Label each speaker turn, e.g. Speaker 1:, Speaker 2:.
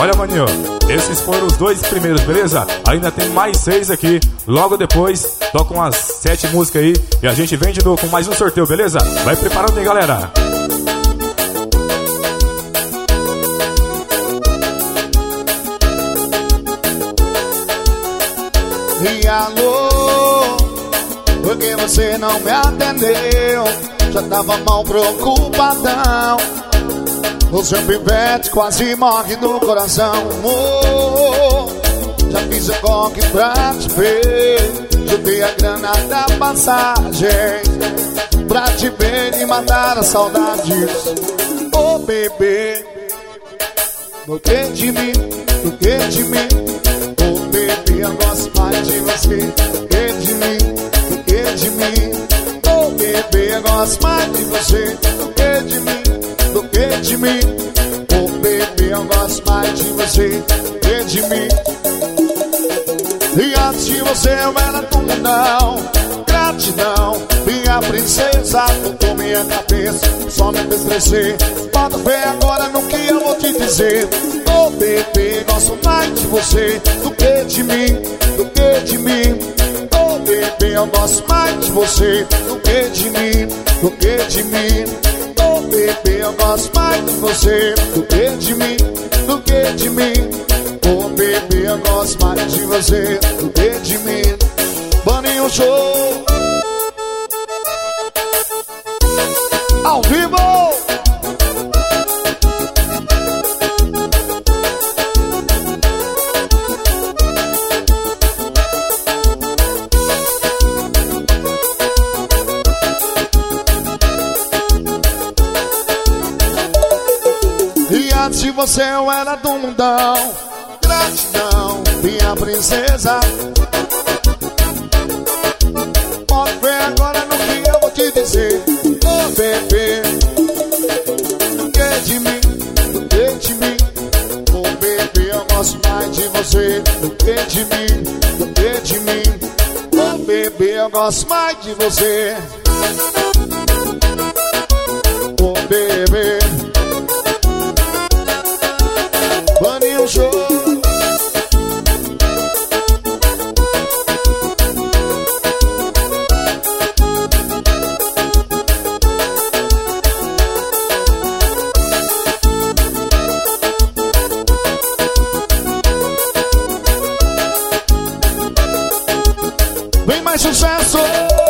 Speaker 1: Olha, maninho, esses foram os 2 primeiros, beleza? Ainda tem mais 6 aqui. Logo depois, tocam umas 7 músicas aí e a gente vem de novo com mais um sorteio, beleza? Vai preparando aí, galera.
Speaker 2: E alô, por que você não me atendeu? Já tava mal preocupadão. O seu pivete quase morre no coração. Oh, já fiz o coque pra te ver. Juntei a grana da passagem pra te ver e matar as saudades. Oh, bebê, do que de mim, do que de mim? Oh, bebê, eu gosto mais de você do que de mim, do que de mim. Oh, bebê, eu gosto mais de você do que de mim, do que de mim. Oh, bebê, eu gosto mais de você do que de mim. E antes de você eu era do mundão. Gratidão, minha princesa, tocou minha cabeça, só me fez crescer. Pode ver agora no que eu vou te dizer. Oh, bebê, gosto mais de você do que de mim, do que de mim. Oh, bebê, eu gosto mais de você do que de mim, do que de mim. Oh, bebê, eu gosto mais de você do que de mim, do que de mim. Oh, bebê, eu gosto mais de você do que de mim. Boninho Show ao vivo. E antes de você eu era do mundão. Gratidão, minha princesa. Pode ver agora no que eu vou te dizer. Oh, bebê, do que de mim, do que de mim. Oh, bebê, eu gosto mais de você do que de mim, do que de mim. Oh, bebê, eu gosto mais de você. Oh, bebê, Boninho Show. Vem mais sucesso!